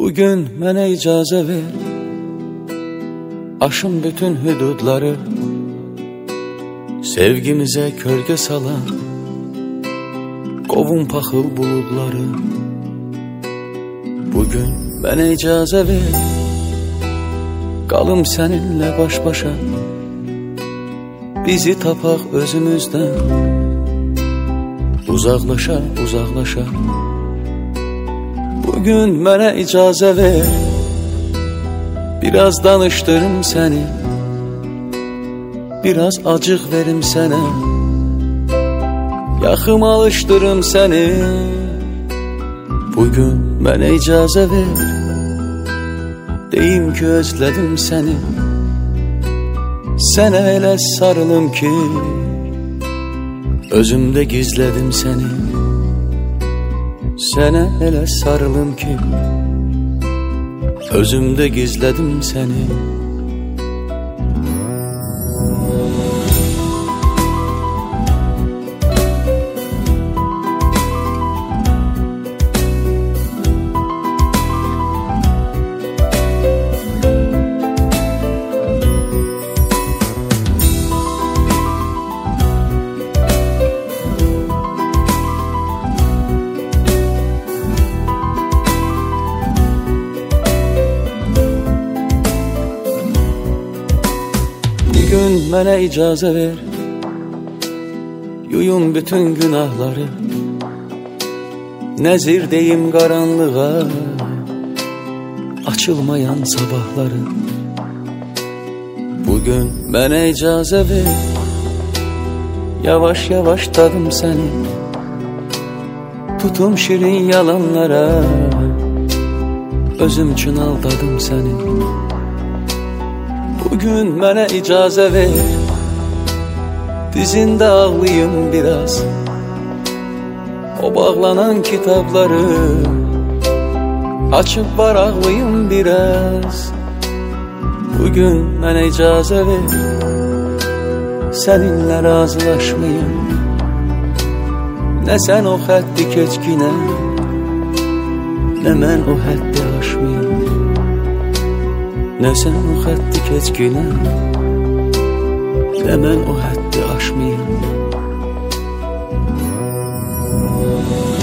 Bugün mənə icazə ver, aşım bütün hüdudları, sevgimizə kölgə salan qovun paxıl buludları. Bugün mənə icazə ver, qalım səninlə baş-başa, bizi tapaq özümüzdən, uzaqlaşa, uzaqlaşa. Bugün mənə icazə ver, biraz danışdırım səni, biraz acıq verim sənə, yaxım alışdırım səni. Bugün mənə icazə ver, deyim ki özlədim səni, sənə elə sarılım ki özümdə gizlədim səni. Sənə elə sarılım ki özümdə gizlədim səni. Bugün mənə icazə ver, yuyum bütün günahları, nəzir deyim qaranlığa, açılmayan sabahları. Bugün mənə icazə ver, yavaş yavaş tadım səni, tutum şirin yalanlara, özüm üçün aldadım səni. Bugün mənə icazə ver, dizində ağlayım biraz, o bağlanan kitabları açıb varaqlayım biraz. Bugün mənə icazə ver, səninlə razılaşmayım, nə sən o xətti keçkinə, nə mən o həddi aşmayım. Nə sən o xətti keçkinə, nə mən o həddi aşmayım.